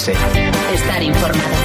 Ourense. Estar informado.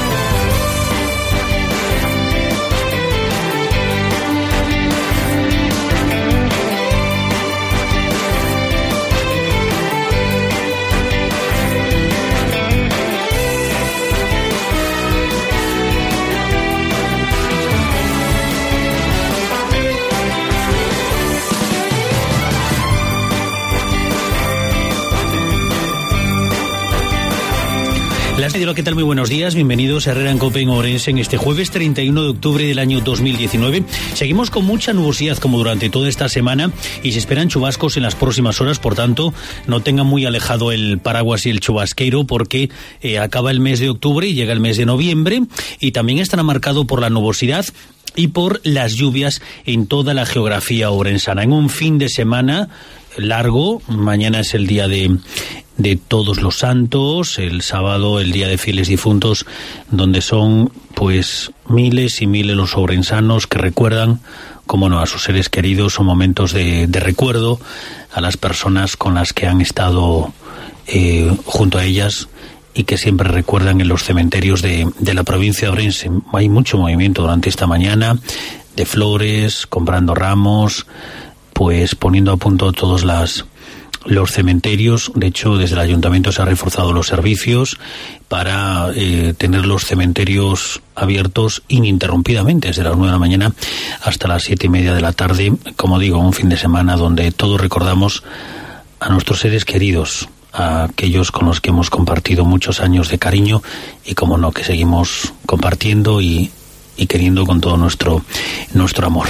Hola, ¿qué tal? Muy buenos días, bienvenidos a Herrera en Cope en Ourense en este jueves 31 de octubre del año 2019. Seguimos con mucha nubosidad como durante toda esta semana y se esperan chubascos en las próximas horas, por tanto no tengan muy alejado el paraguas y el chubasquero porque acaba el mes de octubre y llega el mes de noviembre y también estará marcado por la nubosidad y por las lluvias en toda la geografía orensana. En un fin de semana largo, mañana es el día de Todos los Santos, el sábado el día de Fieles Difuntos, donde son pues miles y miles los ourensanos que recuerdan, como no, a sus seres queridos. Son momentos de recuerdo a las personas con las que han estado junto a ellas y que siempre recuerdan en los cementerios de la provincia de Ourense. Hay mucho movimiento durante esta mañana, de flores, comprando ramos, pues poniendo a punto todos los cementerios. De hecho, desde el ayuntamiento se han reforzado los servicios para tener los cementerios abiertos ininterrumpidamente desde las 9 de la mañana hasta las 7:30 de la tarde. Como digo, un fin de semana donde todos recordamos a nuestros seres queridos, a aquellos con los que hemos compartido muchos años de cariño y, como no, que seguimos compartiendo y queriendo con todo nuestro amor.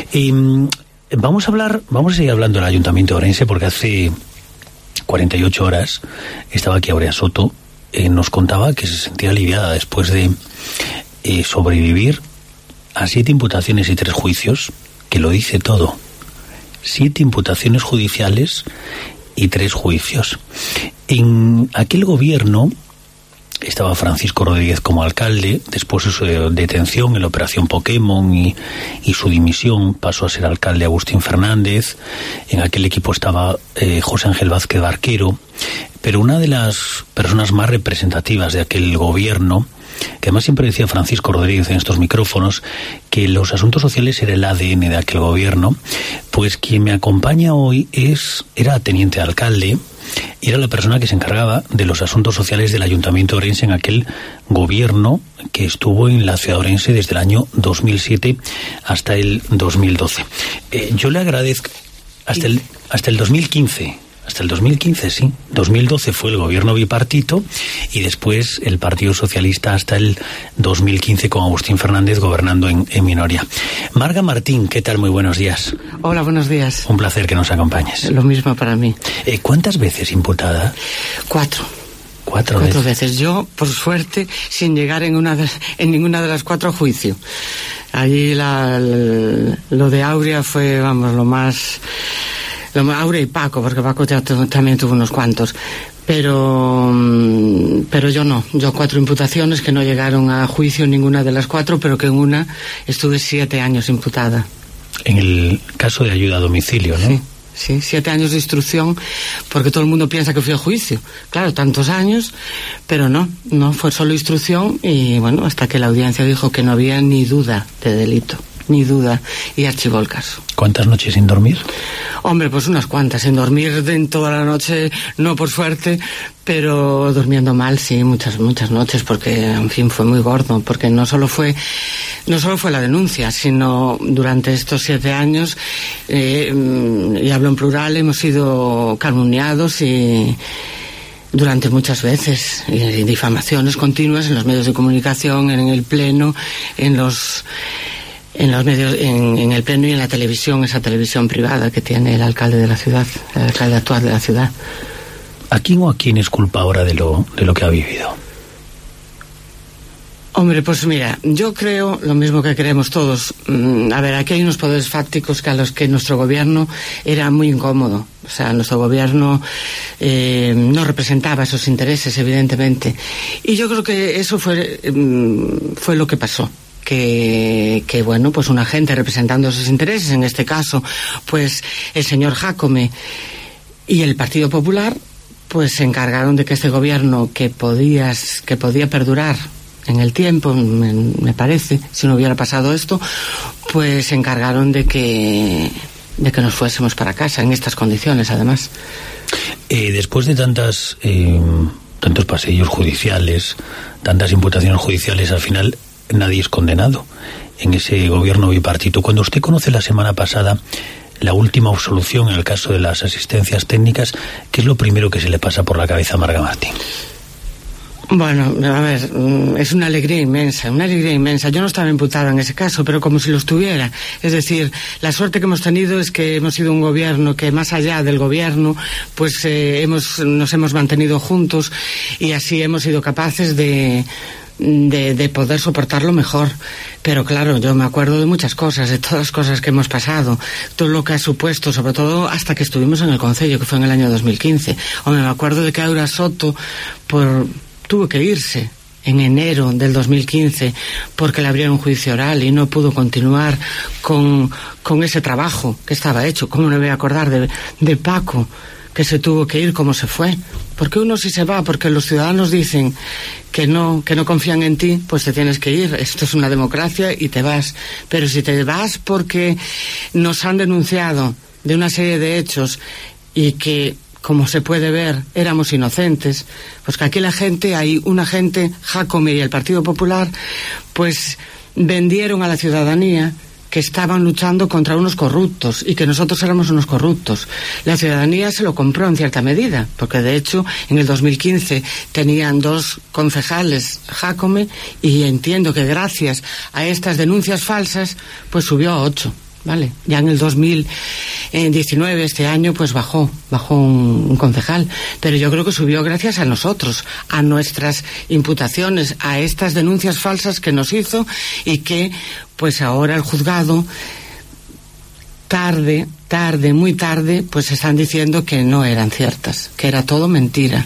Vamos a seguir hablando del Ayuntamiento de Ourense porque hace 48 horas estaba aquí Aurea Soto, nos contaba que se sentía aliviada después de sobrevivir a 7 imputaciones y 3 juicios, que lo dice todo. 7 imputaciones judiciales y 3 juicios. En aquel gobierno estaba Francisco Rodríguez como alcalde. Después de su detención en la operación Pokémon y su dimisión, pasó a ser alcalde Agustín Fernández. En aquel equipo estaba José Ángel Vázquez Barquero. Pero una de las personas más representativas de aquel gobierno, que además siempre decía Francisco Rodríguez en estos micrófonos, que los asuntos sociales era el ADN de aquel gobierno, pues quien me acompaña hoy era teniente alcalde. Era la persona que se encargaba de los asuntos sociales del Ayuntamiento de Ourense en aquel gobierno que estuvo en la ciudad de Ourense desde el año 2007 hasta el 2012. Yo le agradezco hasta el 2015. Hasta el 2015, sí. 2012 fue el gobierno bipartito y después el Partido Socialista hasta el 2015 con Agustín Fernández gobernando en minoría. Marga Martín, ¿qué tal? Muy buenos días. Hola, buenos días. Un placer que nos acompañes. Lo mismo para mí. ¿Cuántas veces imputada? 4. 4 veces. Yo, por suerte, sin llegar en ninguna de las 4 a juicio. Allí lo de Aurea fue, vamos, lo más Aurea y Paco, porque Paco ya también tuvo unos cuantos, pero yo no. Yo 4 imputaciones que no llegaron a juicio en ninguna de las 4, pero que en una estuve 7 años imputada. En el caso de ayuda a domicilio, ¿no? Sí, 7 años de instrucción, porque todo el mundo piensa que fui a juicio. Claro, tantos años, pero no fue solo instrucción y bueno, hasta que la audiencia dijo que no había ni duda de delito. Ni duda, y archivó el caso. ¿Cuántas noches sin dormir? Hombre, pues unas cuantas. Sin dormir en toda la noche, no por suerte, pero durmiendo mal, sí, muchas noches, porque, en fin, fue muy gordo, porque no solo fue la denuncia, sino durante estos 7 años, y hablo en plural, hemos sido calumniados y durante muchas veces, y difamaciones continuas en los medios de comunicación, en el pleno, en los medios, en el pleno y en la televisión, esa televisión privada que tiene el alcalde de la ciudad, el alcalde actual de la ciudad. ¿A quién o a quién es culpa ahora de lo que ha vivido? Hombre, pues mira, yo creo lo mismo que creemos todos. A ver, aquí hay unos poderes fácticos a los que nuestro gobierno era muy incómodo. O sea, nuestro gobierno no representaba esos intereses, evidentemente. Y yo creo que eso fue lo que pasó. Que bueno, pues una gente representando esos intereses, en este caso, pues el señor Jácome y el Partido Popular, pues se encargaron de que este gobierno que podía perdurar en el tiempo, me parece, si no hubiera pasado esto, pues se encargaron de que nos fuésemos para casa en estas condiciones, además. Después de tantos pasillos judiciales, tantas imputaciones judiciales, al final nadie es condenado en ese gobierno bipartito. Cuando usted conoce la semana pasada la última absolución en el caso de las asistencias técnicas, ¿qué es lo primero que se le pasa por la cabeza a Marga Martín? Bueno, a ver, es una alegría inmensa. Yo no estaba imputada en ese caso, pero como si lo estuviera. Es decir, la suerte que hemos tenido es que hemos sido un gobierno que, más allá del gobierno, pues nos hemos mantenido juntos y así hemos sido capaces de poder soportarlo mejor. Pero claro, yo me acuerdo de muchas cosas, de todas las cosas que hemos pasado, todo lo que ha supuesto, sobre todo hasta que estuvimos en el Concello, que fue en el año 2015. Me acuerdo de que Aura Soto tuvo que irse en enero del 2015 porque le abrieron un juicio oral y no pudo continuar con ese trabajo que estaba hecho. ¿Cómo no me voy a acordar de Paco, que se tuvo que ir como se fue? Porque uno sí se va, porque los ciudadanos dicen que no confían en ti, pues te tienes que ir. Esto es una democracia y te vas. Pero si te vas porque nos han denunciado de una serie de hechos y que, como se puede ver, éramos inocentes, pues que aquí hay una gente, Jacome y el Partido Popular, pues vendieron a la ciudadanía que estaban luchando contra unos corruptos y que nosotros éramos unos corruptos. La ciudadanía se lo compró en cierta medida, porque de hecho en el 2015 tenían 2 concejales Jacome y entiendo que gracias a estas denuncias falsas pues subió a 8. Vale, ya en el 2019, este año, pues bajó un concejal, pero yo creo que subió gracias a nosotros, a nuestras imputaciones, a estas denuncias falsas que nos hizo y que, pues ahora el juzgado, muy tarde, pues están diciendo que no eran ciertas, que era todo mentira.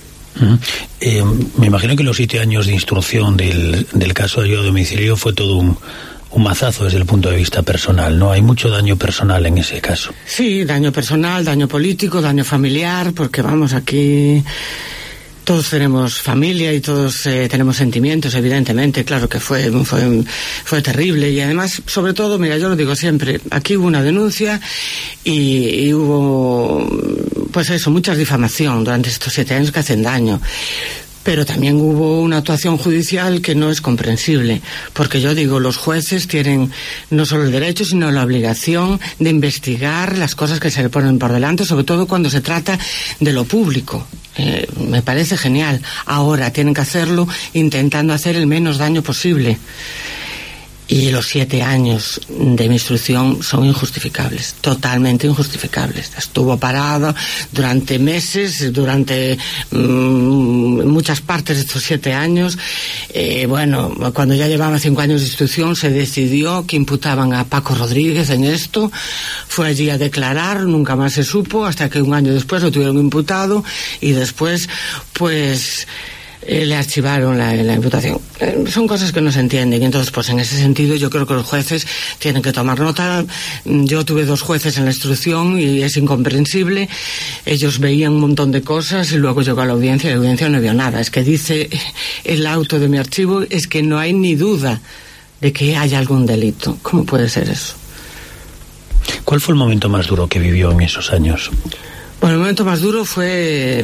Me imagino que los 7 años de instrucción del caso de ayuda a domicilio fue todo un mazazo desde el punto de vista personal, ¿no? Hay mucho daño personal en ese caso. Sí, daño personal, daño político, daño familiar, porque vamos, aquí todos tenemos familia y todos tenemos sentimientos, evidentemente. Claro que fue terrible y además, sobre todo, mira, yo lo digo siempre, aquí hubo una denuncia y hubo, pues eso, mucha difamación durante estos 7 años que hacen daño. Pero también hubo una actuación judicial que no es comprensible, porque yo digo, los jueces tienen no solo el derecho, sino la obligación de investigar las cosas que se le ponen por delante, sobre todo cuando se trata de lo público. Me parece genial. Ahora tienen que hacerlo intentando hacer el menos daño posible. Y los 7 años de mi instrucción son injustificables, totalmente injustificables. Estuvo parado durante meses, durante muchas partes de estos 7 años. Bueno, cuando ya llevaba 5 años de instrucción se decidió que imputaban a Paco Rodríguez en esto. Fue allí a declarar, nunca más se supo, hasta que un año después lo tuvieron imputado y después, pues le archivaron la imputación. Son cosas que no se entienden y entonces, pues en ese sentido yo creo que los jueces tienen que tomar nota. Yo tuve 2 jueces en la instrucción y es incomprensible. Ellos veían un montón de cosas y luego llegó a la audiencia y la audiencia no vio nada. Es que dice el auto de mi archivo, es que no hay ni duda de que haya algún delito. ¿Cómo puede ser eso? ¿Cuál fue el momento más duro que vivió en esos años? Bueno, el momento más duro fue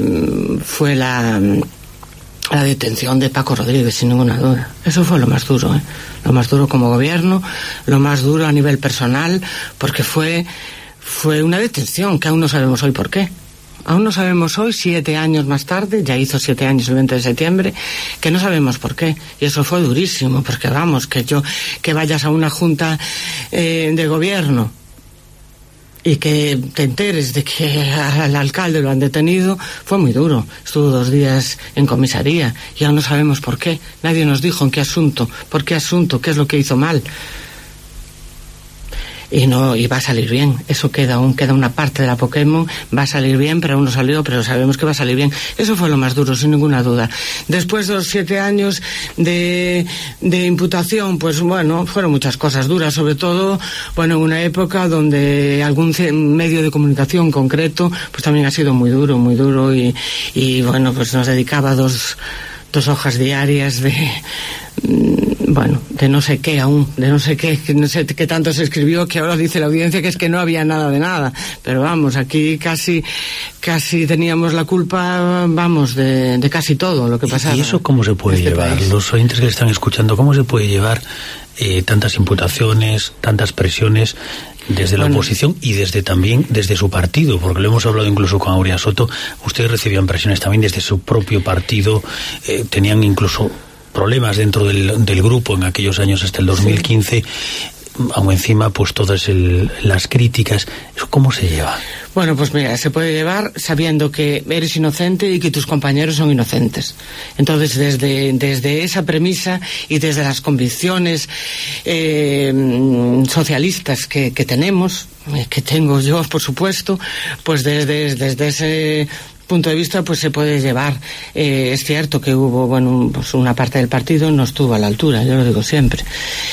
la detención de Paco Rodríguez, sin ninguna duda. Eso fue lo más duro, lo más duro como gobierno, lo más duro a nivel personal, porque fue una detención que aún no sabemos hoy por qué. Aún no sabemos hoy, 7 años más tarde, ya hizo 7 años el 20 de septiembre, que no sabemos por qué. Y eso fue durísimo, porque vamos, que vayas a una junta de gobierno y que te enteres de que al alcalde lo han detenido, fue muy duro. Estuvo 2 días en comisaría y aún no sabemos por qué. Nadie nos dijo en qué asunto, por qué asunto, qué es lo que hizo mal. y va a salir bien. Eso queda una parte de la Pokémon, va a salir bien, pero aún no salió, pero sabemos que va a salir bien. Eso fue lo más duro, sin ninguna duda. Después de los 7 años de imputación, pues bueno, fueron muchas cosas duras, sobre todo, bueno, en una época donde algún medio de comunicación concreto, pues también ha sido muy duro y bueno, pues nos dedicaba dos hojas diarias de no sé qué aún, no sé qué tanto se escribió, que ahora dice la audiencia que es que no había nada de nada, pero vamos, aquí casi teníamos la culpa, vamos, de casi todo lo que pasaba. ¿Y eso cómo se puede llevar? País. Los oyentes que le están escuchando, ¿cómo se puede llevar tantas imputaciones, tantas presiones desde la oposición y también desde su partido? Porque lo hemos hablado incluso con Aurea Soto, ustedes recibían presiones también desde su propio partido, tenían incluso problemas dentro del grupo en aquellos años hasta el 2015, sí. Aún encima pues todas las críticas. ¿Eso cómo se lleva? Bueno, pues mira, se puede llevar sabiendo que eres inocente y que tus compañeros son inocentes. Entonces, desde esa premisa y desde las convicciones socialistas que tenemos, que tengo yo, por supuesto, pues desde ese punto de vista pues se puede llevar. Es cierto que hubo, bueno, pues una parte del partido no estuvo a la altura, yo lo digo siempre,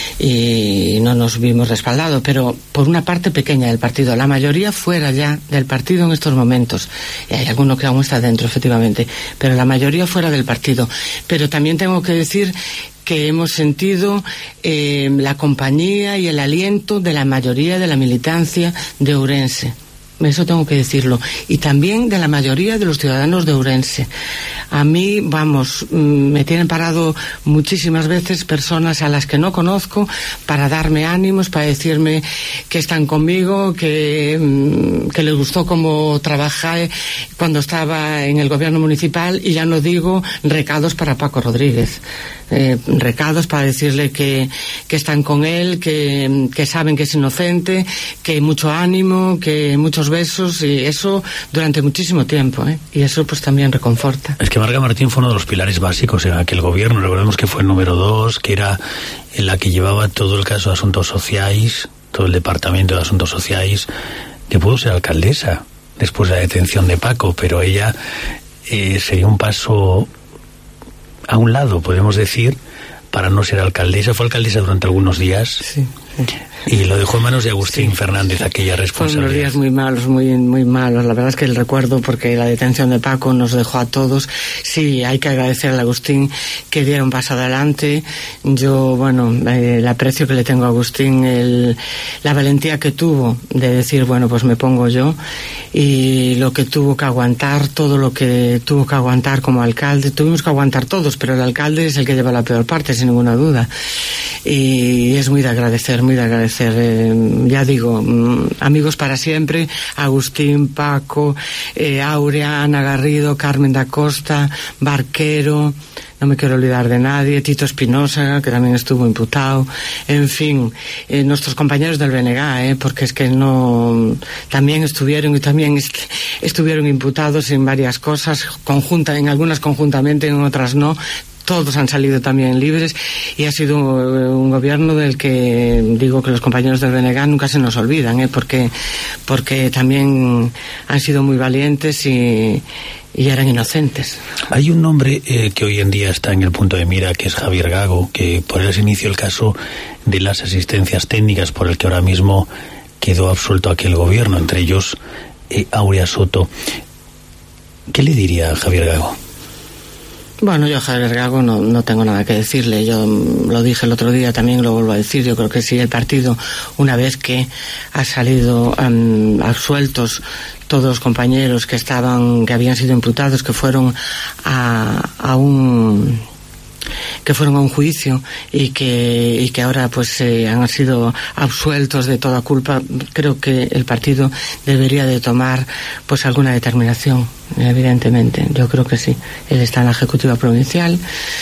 y no nos vimos respaldados, pero por una parte pequeña del partido, la mayoría fuera ya del partido en estos momentos, y hay alguno que aún está dentro, efectivamente, pero la mayoría fuera del partido. Pero también tengo que decir que hemos sentido la compañía y el aliento de la mayoría de la militancia de Ourense. Eso tengo que decirlo. Y también de la mayoría de los ciudadanos de Ourense. A mí, vamos, me tienen parado muchísimas veces personas a las que no conozco para darme ánimos, para decirme que están conmigo, que les gustó cómo trabajé cuando estaba en el gobierno municipal, y ya no digo recados para Paco Rodríguez. Recados para decirle que están con él, que saben que es inocente, que mucho ánimo, que muchos besos, y eso durante muchísimo tiempo, y eso pues también reconforta. Es que Marga Martín fue uno de los pilares básicos en aquel gobierno. Recordemos que fue el número 2, que era en la que llevaba todo el caso de asuntos sociales, todo el departamento de asuntos sociales, que pudo ser alcaldesa después de la detención de Paco, pero ella sería un paso a un lado, podemos decir, para no ser alcaldesa. Fue alcaldesa durante algunos días. Sí. Y lo dejó en manos de Agustín Fernández, aquella responsabilidad. Fueron unos días muy malos, muy malos. La verdad es que el recuerdo, porque la detención de Paco nos dejó a todos. Sí, hay que agradecer a Agustín que diera un paso adelante. Yo, bueno, el aprecio que le tengo a Agustín, la valentía que tuvo de decir, bueno, pues me pongo yo, y lo que tuvo que aguantar, todo lo que tuvo que aguantar como alcalde. Tuvimos que aguantar todos, pero el alcalde es el que lleva la peor parte, sin ninguna duda. Y es muy de agradecer, ya digo, amigos para siempre, Agustín, Paco, Aurea, Ana Garrido, Carmen da Costa, Barquero, no me quiero olvidar de nadie, Tito Espinosa, que también estuvo imputado, en fin, nuestros compañeros del BNG, porque es que no, también estuvieron imputados en varias cosas, en algunas conjuntamente, en otras no. Todos han salido también libres, y ha sido un gobierno del que digo que los compañeros del BNG nunca se nos olvidan, porque también han sido muy valientes y eran inocentes. Hay un nombre que hoy en día está en el punto de mira, que es Javier Gago, que por él se inició el caso de las asistencias técnicas, por el que ahora mismo quedó absuelto aquel gobierno, entre ellos Aurea Soto. ¿Qué le diría a Javier Gago? Bueno, yo a Javier Gago no tengo nada que decirle. Yo lo dije el otro día, también lo vuelvo a decir. Yo creo que sí, el partido, una vez que ha salido absueltos todos los compañeros que habían sido imputados, que fueron a un juicio, y que ahora pues han sido absueltos de toda culpa, creo que el partido debería de tomar pues alguna determinación, evidentemente. Yo creo que sí. Él está en la Ejecutiva Provincial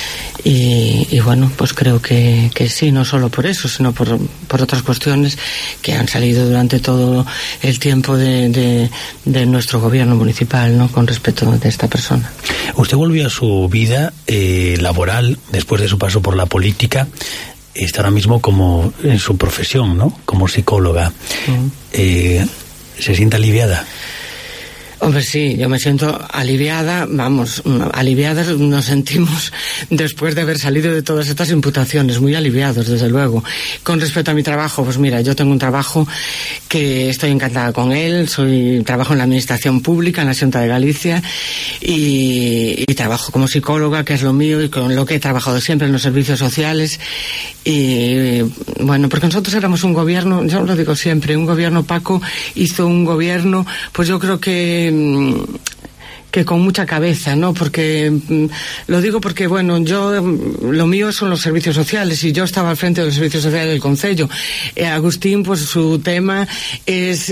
y bueno, pues creo que sí, no solo por eso, sino por otras cuestiones que han salido durante todo el tiempo de nuestro gobierno municipal, ¿no?, con respecto de esta persona. Usted volvió a su vida laboral después de su paso por la política está ahora mismo como en su profesión, ¿no? Como psicóloga. ¿Se siente aliviada? Hombre, sí, yo me siento aliviada, aliviadas nos sentimos después de haber salido de todas estas imputaciones, muy aliviados, desde luego. Con respecto a mi trabajo, pues mira, yo tengo un trabajo que estoy encantada con él, trabajo en la administración pública, en la Xunta de Galicia, y trabajo como psicóloga, que es lo mío, y con lo que he trabajado siempre en los servicios sociales, y bueno, porque nosotros éramos un gobierno, yo lo digo siempre, un gobierno Paco hizo un gobierno, pues yo creo que con mucha cabeza, ¿no? Porque lo digo porque, bueno, lo mío son los servicios sociales y yo estaba al frente de los servicios sociales del Concello. Agustín, pues su tema es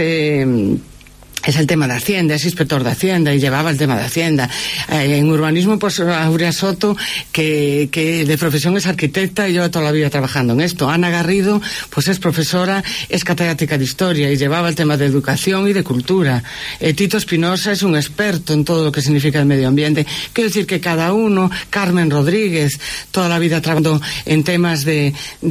el tema de Hacienda, es inspector de Hacienda y llevaba el tema de Hacienda. En urbanismo, pues Aurea Soto, que de profesión es arquitecta y lleva toda la vida trabajando en esto. Ana Garrido, pues es profesora, es catedrática de historia y llevaba el tema de educación y de cultura. Tito Espinosa es un experto en todo lo que significa el medio ambiente. Quiero decir que cada uno, Carmen Rodríguez, toda la vida trabajando en temas de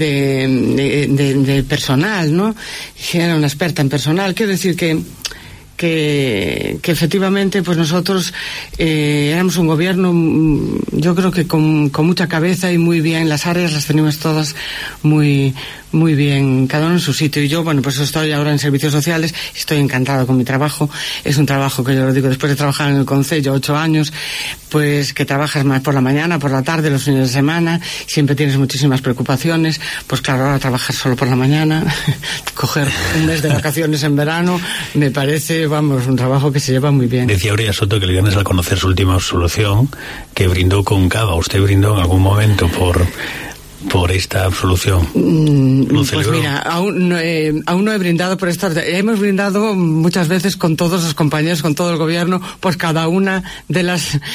personal, ¿no? Era una experta en personal. Quiero decir que efectivamente pues nosotros éramos un gobierno, yo creo que con mucha cabeza y muy bien, las áreas las tenemos todas muy bien, cada uno en su sitio. Y yo, bueno, pues estoy ahora en servicios sociales, estoy encantada con mi trabajo. Es un trabajo que yo lo digo, después de trabajar en el Concello 8 años, pues que trabajas más por la mañana, por la tarde, los fines de semana, siempre tienes muchísimas preocupaciones. Pues claro, ahora trabajar solo por la mañana, coger un mes de vacaciones en verano, me parece, vamos, un trabajo que se lleva muy bien. Decía Aurea Soto que el viernes, al conocer su última absolución, que brindó con cava. ¿Usted brindó en algún momento por esta absolución? Pues mira, aún no he brindado por esta. Hemos brindado muchas veces con todos los compañeros, con todo el gobierno, pues cada una de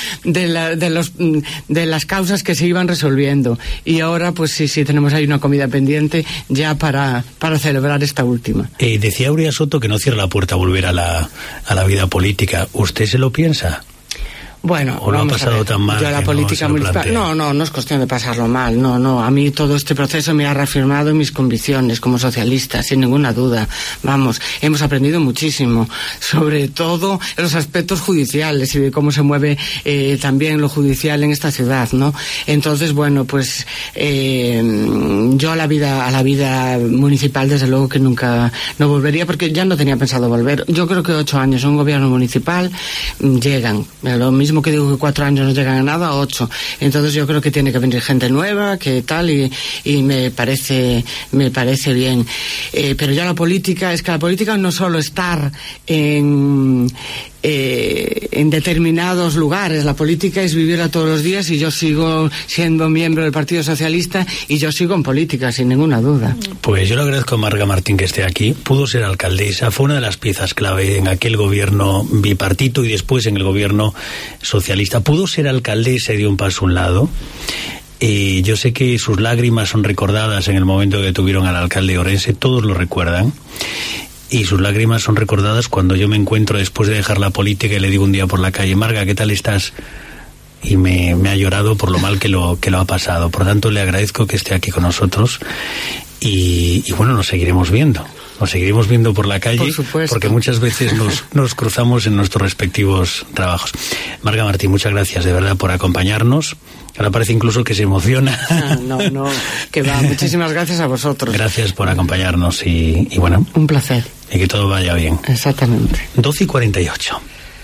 las causas que se iban resolviendo. Y ahora, pues sí, tenemos ahí una comida pendiente ya para celebrar esta última. Decía Aurea Soto que no cierra la puerta a volver a la vida política. ¿Usted se lo piensa? Bueno, ¿o lo ha pasado tan mal? Yo la política municipal, no es cuestión de pasarlo mal, no, a mí todo este proceso me ha reafirmado en mis convicciones como socialista, sin ninguna duda. Vamos, hemos aprendido muchísimo, sobre todo en los aspectos judiciales y de cómo se mueve también lo judicial en esta ciudad, ¿no? Entonces, bueno, pues yo a la vida municipal desde luego que nunca no volvería, porque ya no tenía pensado volver. Yo creo que 8 años en un gobierno municipal llegan, lo mismo que digo que 4 años no llegan a nada, 8. Entonces yo creo que tiene que venir gente nueva, que tal, y me parece bien. Pero ya la política no solo estar en determinados lugares, la política es vivirla todos los días, y yo sigo siendo miembro del Partido Socialista y yo sigo en política, sin ninguna duda. Pues yo le agradezco a Marga Martín que esté aquí. Pudo ser alcaldesa, fue una de las piezas clave en aquel gobierno bipartito y después en el gobierno socialista. Pudo ser alcaldesa y dio un paso a un lado. Yo sé que sus lágrimas son recordadas en el momento que tuvieron al alcalde de Orense, todos lo recuerdan. Y sus lágrimas son recordadas cuando yo me encuentro después de dejar la política y le digo un día por la calle: Marga, ¿qué tal estás? Y me ha llorado por lo mal que lo ha pasado. Por tanto, le agradezco que esté aquí con nosotros y bueno, nos seguiremos viendo por la calle, por supuesto, porque muchas veces nos cruzamos en nuestros respectivos trabajos. Marga Martín, muchas gracias de verdad por acompañarnos. Ahora parece incluso que se emociona. No, que va. Muchísimas gracias a vosotros. Gracias por acompañarnos y bueno. Un placer. Y que todo vaya bien. Exactamente. 12:48.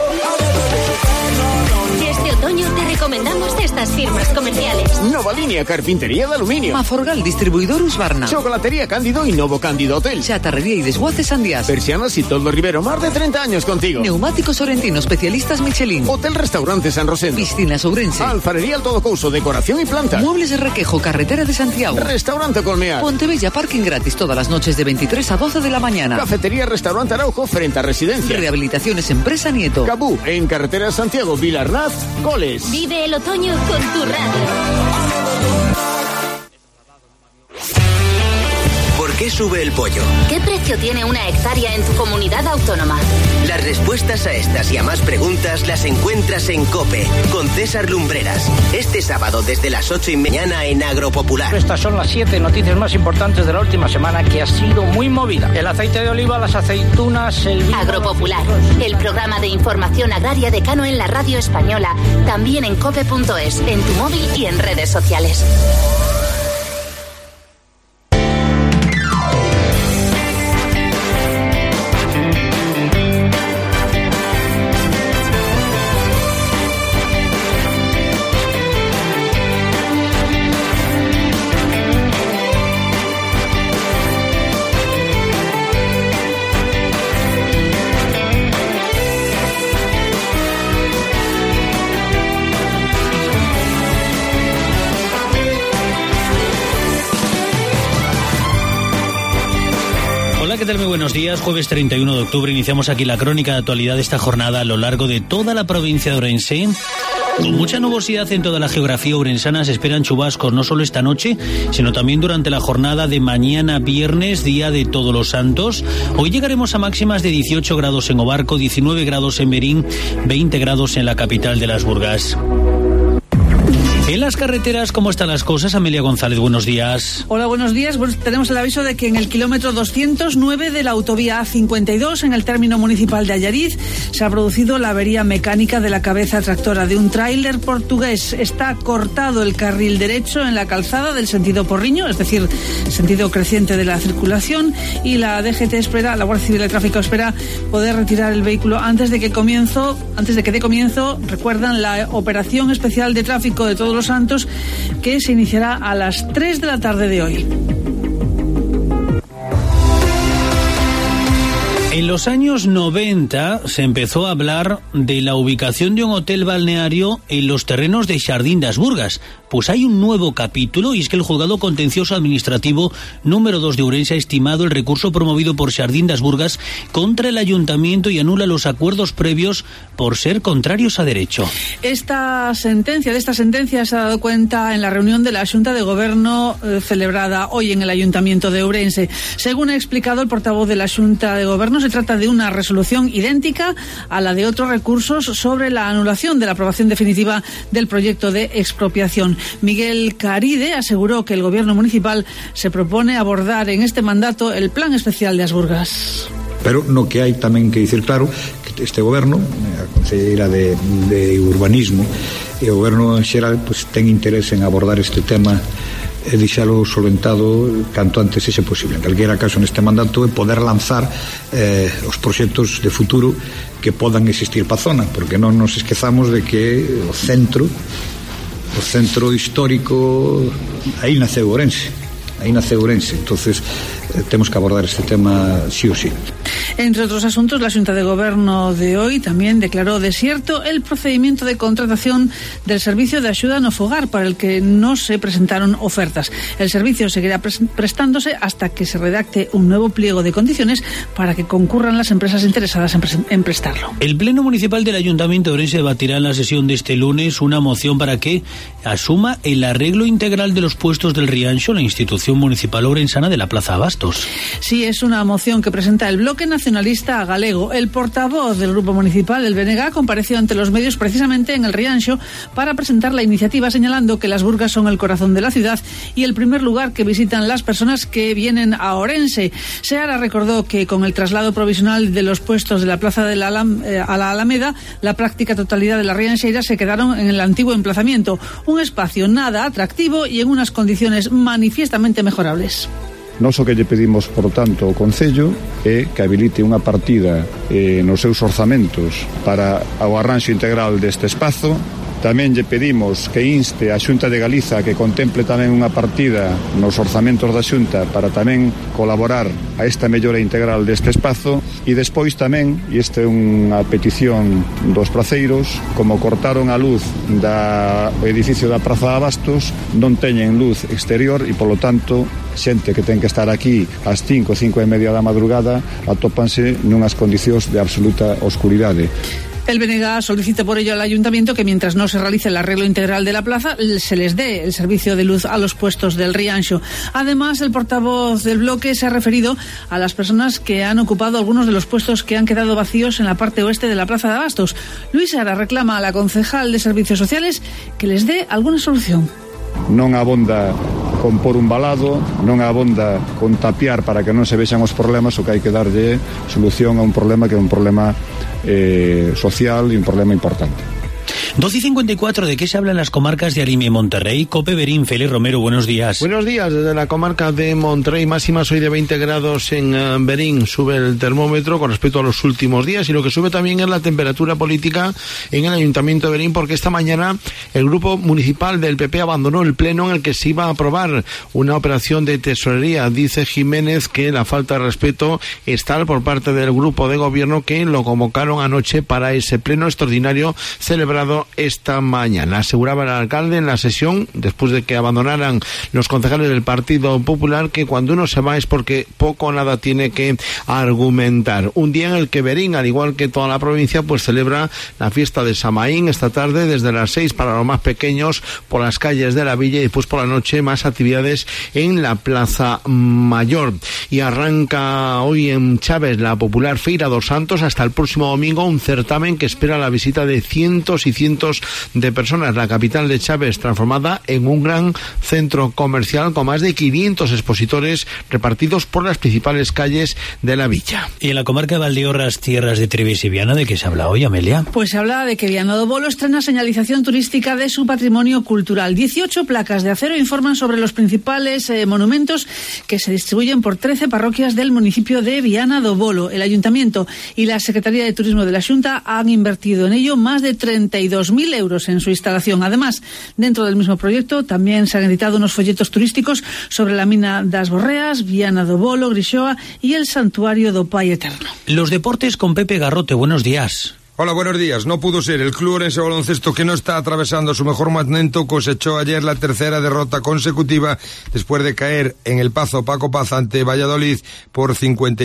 Este otoño te recomendamos estas firmas comerciales. Nova Línea Carpintería de Aluminio. Maforgal Distribuidor Husqvarna. Chocolatería Cándido y Novo Cándido Hotel. Chatarrería y desguaces Sandias. Persianas y Toldo Rivero, más de 30 años contigo. Neumáticos Sorrentino, especialistas Michelin. Hotel Restaurante San Rosendo. Piscinas Ourense. Alfarería Alto do Couso, decoración y planta. Muebles de Requejo, carretera de Santiago. Restaurante Colmear. Pontebella, parking gratis todas las noches de 23 a 12 de la mañana. Cafetería Restaurante Araujo, frente a Residencia. Rehabilitaciones Empresa Nieto. Cabú, en carretera Santiago, Vilarnaz, Goles. Vive el otoño con tu radio. ¿Por qué qué sube el pollo? ¿Qué precio tiene una hectárea en tu comunidad autónoma? Las respuestas a estas y a más preguntas las encuentras en COPE, con César Lumbreras. Este sábado desde las 8:30 en Agropopular. Estas son las 7 noticias más importantes de la última semana, que ha sido muy movida. El aceite de oliva, las aceitunas, el vino... Agropopular, el programa de información agraria decano en la radio española, también en cope.es, en tu móvil y en redes sociales. ¿Qué tal? Muy buenos días. Jueves 31 de octubre iniciamos aquí la crónica de actualidad de esta jornada a lo largo de toda la provincia de Ourense. Con mucha nubosidad en toda la geografía ourensana se esperan chubascos no solo esta noche, sino también durante la jornada de mañana viernes, día de Todos los Santos. Hoy llegaremos a máximas de 18 grados en Obarco, 19 grados en Berín, 20 grados en la capital de las Burgas. En las carreteras, ¿cómo están las cosas? Amelia González, buenos días. Hola, buenos días. Bueno, tenemos el aviso de que en el kilómetro 209 de la autovía A52, en el término municipal de Allariz, se ha producido la avería mecánica de la cabeza tractora de un tráiler portugués. Está cortado el carril derecho en la calzada del sentido Porriño, es decir, sentido creciente de la circulación, y la DGT espera, la Guardia Civil de Tráfico espera poder retirar el vehículo antes de que dé comienzo, recuerdan, la operación especial de tráfico de Todos los Santos, que se iniciará a las 3 de la tarde de hoy. En los años 90 se empezó a hablar de la ubicación de un hotel balneario en los terrenos de Xardín das Burgas. Pues hay un nuevo capítulo, y es que el Juzgado Contencioso Administrativo número 2 de Ourense ha estimado el recurso promovido por Xardín das Burgas contra el ayuntamiento y anula los acuerdos previos por ser contrarios a derecho. De esta sentencia se ha dado cuenta en la reunión de la Xunta de Gobierno celebrada hoy en el Ayuntamiento de Ourense. Según ha explicado el portavoz de la Xunta de Gobierno, se trata de una resolución idéntica a la de otros recursos sobre la anulación de la aprobación definitiva del proyecto de expropiación. Miguel Caride aseguró que el Gobierno municipal se propone abordar en este mandato el Plan Especial de As Burgas. Pero no que hai tamén que dicir claro que este goberno, a conselleira de Urbanismo e o goberno en xeral, pues, ten interés en abordar este tema e deixalo solventado canto antes sexa posible. En calquera caso, neste mandato, é poder lanzar os proxectos de futuro que podan existir pa zona, porque non nos esquezamos de que o centro histórico, aí nace Ourense. Entonces tenemos que abordar este tema sí o sí. Entre otros asuntos, la Xunta de Gobierno de hoy también declaró desierto el procedimiento de contratación del servicio de axuda no fogar, para el que no se presentaron ofertas. El servicio seguirá prestándose hasta que se redacte un nuevo pliego de condiciones para que concurran las empresas interesadas en prestarlo. El Pleno Municipal del Ayuntamiento de Ourense debatirá en la sesión de este lunes una moción para que asuma el arreglo integral de los puestos del Rianxo, la institución municipal ourensana de la Plaza Abastos. Sí, es una moción que presenta el Bloque Nacionalista Galego. El portavoz del Grupo Municipal, el BNG, compareció ante los medios precisamente en el Rianxo para presentar la iniciativa, señalando que las Burgas son el corazón de la ciudad y el primer lugar que visitan las personas que vienen a Ourense. Seara recordó que con el traslado provisional de los puestos de la Plaza de a la Alameda, la práctica totalidad de las rianxeiras se quedaron en el antiguo emplazamiento, un espacio nada atractivo y en unas condiciones manifiestamente mejorables. Nós o que lle pedimos, por tanto, ao Concello é que habilite unha partida nos seus orzamentos para o arranxo integral deste espazo. Tamén lle pedimos que inste a Xunta de Galiza que contemple tamén unha partida nos orzamentos da Xunta para tamén colaborar a esta mellora integral deste espazo. E despois tamén, e esta é unha petición dos praceiros, como cortaron a luz do edificio da Praza de Abastos, non teñen luz exterior e, polo tanto, xente que ten que estar aquí ás 5:30 da madrugada atópanse nunhas condicións de absoluta oscuridade. El BNG solicita por ello al Ayuntamiento que mientras no se realice el arreglo integral de la plaza, se les dé el servicio de luz a los puestos del Rianxo. Además, el portavoz del bloque se ha referido a las personas que han ocupado algunos de los puestos que han quedado vacíos en la parte oeste de la Plaza de Abastos. Luis Ara reclama a la concejal de Servicios Sociales que les dé alguna solución. Non abonda con por un balado, non abonda con tapiar para que non se vexan os problemas, o que hai que darlle solución a un problema que é un problema social e un problema importante. 12:54, ¿de qué se habla en las comarcas de Arimia y Monterrey? Cope Berín, Félix Romero, buenos días. Buenos días, desde la comarca de Monterrey, máximas hoy de 20 grados en Berín, sube el termómetro con respecto a los últimos días, y lo que sube también es la temperatura política en el Ayuntamiento de Berín, porque esta mañana el grupo municipal del PP abandonó el pleno en el que se iba a aprobar una operación de tesorería. Dice Jiménez que la falta de respeto es tal por parte del grupo de gobierno que lo convocaron anoche para ese pleno extraordinario celebrado esta mañana. Aseguraba el alcalde en la sesión, después de que abandonaran los concejales del Partido Popular, que cuando uno se va es porque poco o nada tiene que argumentar. Un día en el que Berín, al igual que toda la provincia, pues celebra la fiesta de Samaín esta tarde desde las 6 para los más pequeños por las calles de la villa, y después por la noche más actividades en la Plaza Mayor. Y arranca hoy en Chaves la popular Feira dos Santos hasta el próximo domingo, un certamen que espera la visita de cientos y cientos de personas. La capital de Chaves transformada en un gran centro comercial con más de 500 expositores repartidos por las principales calles de la villa. Y en la comarca de Valdeorras, tierras de Treves y Viana, ¿de qué se habla hoy, Amelia? Pues se habla de que Viana do Bolo estrena señalización turística de su patrimonio cultural. 18 placas de acero informan sobre los principales monumentos que se distribuyen por 13 parroquias del municipio de Viana do Bolo. El Ayuntamiento y la Secretaría de Turismo de la Xunta han invertido en ello más de 32.000 euros en su instalación. Además, dentro del mismo proyecto también se han editado unos folletos turísticos sobre la mina das Borreas, Viana do Bolo, Grixoa y el santuario do Pai Eterno. Los deportes con Pepe Garrote, buenos días. Hola, buenos días. No pudo ser. El Club Orense Baloncesto, que no está atravesando su mejor momento, cosechó ayer la tercera derrota consecutiva después de caer en el Pazo Paco Paz ante Valladolid por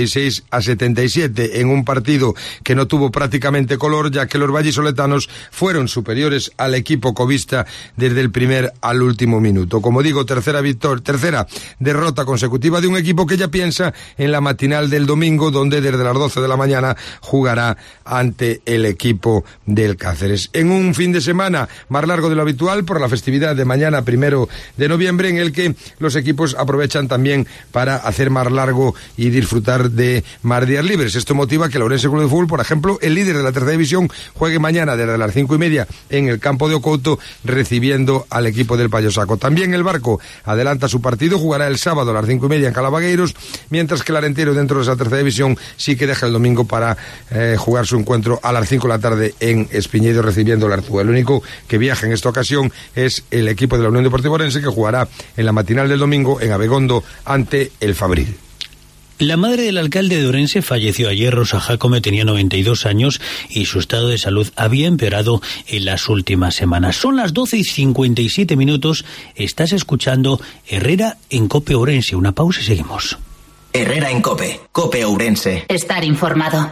56-77 en un partido que no tuvo prácticamente color, ya que los vallisoletanos fueron superiores al equipo covista desde el primer al último minuto. Como digo, tercera derrota consecutiva de un equipo que ya piensa en la matinal del domingo, donde desde las 12 de la mañana jugará ante el equipo del Cáceres. En un fin de semana más largo de lo habitual por la festividad de mañana, 1 de noviembre, en el que los equipos aprovechan también para hacer más largo y disfrutar de más días libres. Esto motiva que el Ourense Club de Fútbol, por ejemplo, el líder de la tercera división, juegue mañana desde las 5:30 en el campo de Ocouto, recibiendo al equipo del Payosaco. También el Barco adelanta su partido, jugará el sábado a las 5:30 en Calavagueiros, mientras que el Arenteiro, dentro de esa tercera división, sí que deja el domingo para jugar su encuentro a las 5 de la tarde en Espiñedo, recibiendo el Arzúa. El único que viaja en esta ocasión es el equipo de la Unión Deportiva Orense, que jugará en la matinal del domingo en Abegondo ante el Fabril. La madre del alcalde de Orense falleció ayer. Rosa Jacome tenía 92 años y su estado de salud había empeorado en las últimas semanas. Son las 12:57. Estás escuchando Herrera en Cope Ourense. Una pausa y seguimos. Herrera en Cope, Cope Ourense. Estar informado.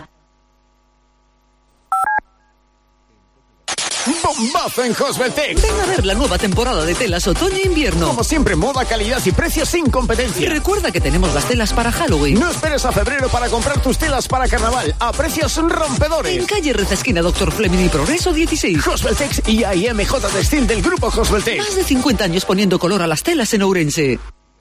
¡Bombazo en Hosbeltec! Ven a ver la nueva temporada de telas otoño-invierno. Como siempre, moda, calidad y precios sin competencia. Recuerda que tenemos las telas para Halloween. No esperes a febrero para comprar tus telas para carnaval a precios rompedores. En calle Reza, esquina Doctor Fleming y Progreso 16. Hosbeltec y AIMJ Textil del grupo Hosbeltec. Más de 50 años poniendo color a las telas en Ourense.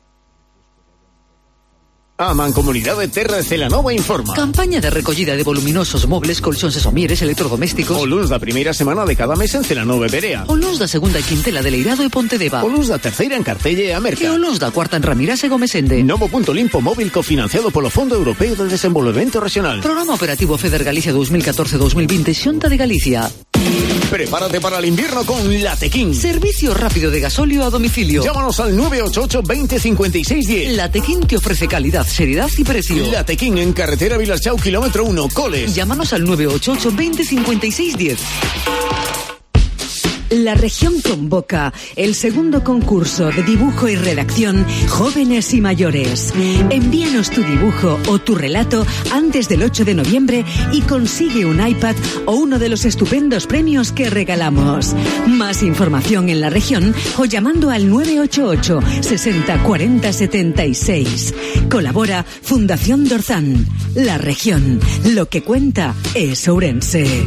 A Mancomunidad de Terra de Celanova informa. Campaña de recogida de voluminosos mobles, colchones e somieres, electrodomésticos. O luns da primeira semana de cada mes en Celanova e Berea. O luns da segunda e quintela de Leirado e Pontedeva. O luns da terceira en Cartella e Amerca. E o luns da cuarta en Ramirás e Gomesende. Novo punto limpo móvil cofinanciado polo Fondo Europeo de Desenvolvemento Regional. Programa Operativo FEDER Galicia 2014-2020, Xunta de Galicia. Prepárate para el invierno con Latequín. Servicio rápido de gasóleo a domicilio. Llámanos al 988 20 56 10. Latequín te ofrece calidad, seriedad y precio. Latequín en carretera Vilarchau, kilómetro 1, Coles. Llámanos al 988 20 56 10. La Región convoca el segundo concurso de dibujo y redacción Jóvenes y Mayores. Envíanos tu dibujo o tu relato antes del 8 de noviembre y consigue un iPad o uno de los estupendos premios que regalamos. Más información en La Región o llamando al 988 60 40 76. Colabora Fundación Dorzán. La Región. Lo que cuenta es Ourense.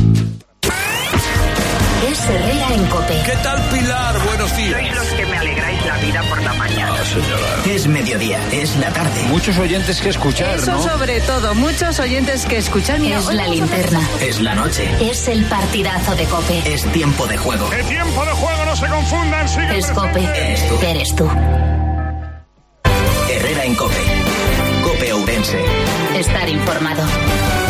Herrera en COPE. ¿Qué tal, Pilar? Buenos días. Sois los que me alegráis la vida por la mañana. Señora. Es mediodía, es la tarde. Muchos oyentes que escuchar, Eso ¿no? sobre todo, muchos oyentes que escuchan. Es la linterna. Es la noche. Es el partidazo de COPE. Es tiempo de juego. ¡El tiempo de juego, no se confundan! Sigue Es COPE. Eres tú. Herrera en COPE. COPE Ourense. Estar informado.